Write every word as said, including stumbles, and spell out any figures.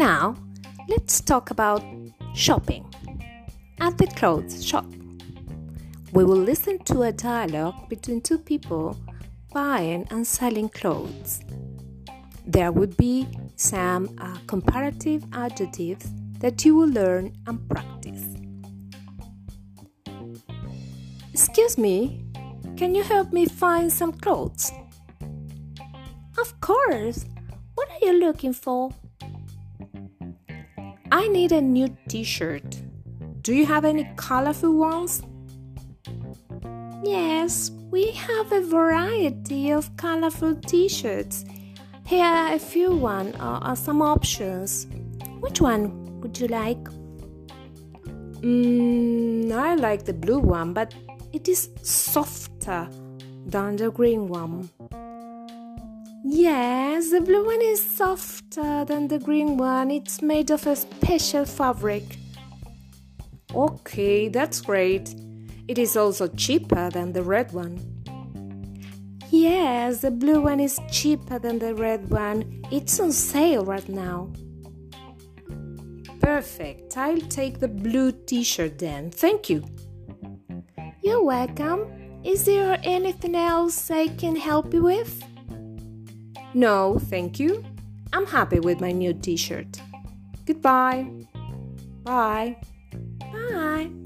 Now, let's talk about shopping at the clothes shop. We will listen to a dialogue between two people buying and selling clothes. There would be some uh, comparative adjectives that you will learn and practice. Excuse me, can you help me find some clothes? Of course. What are you looking for? I need a new t-shirt. Do you have any colorful ones? Yes, we have a variety of colorful t-shirts. Here are a few one or, or some options. Which one would you like? Mm, I like the blue one, but it is softer than the green one. Yes, the blue one is softer than the green one. It's made of a special fabric. Okay, that's great. It is also cheaper than the red one. Yes, the blue one is cheaper than the red one. It's on sale right now. Perfect. I'll take the blue t-shirt then. Thank you. You're welcome. Is there anything else I can help you with? No, thank you. I'm happy with my new t-shirt. Goodbye. Bye. Bye.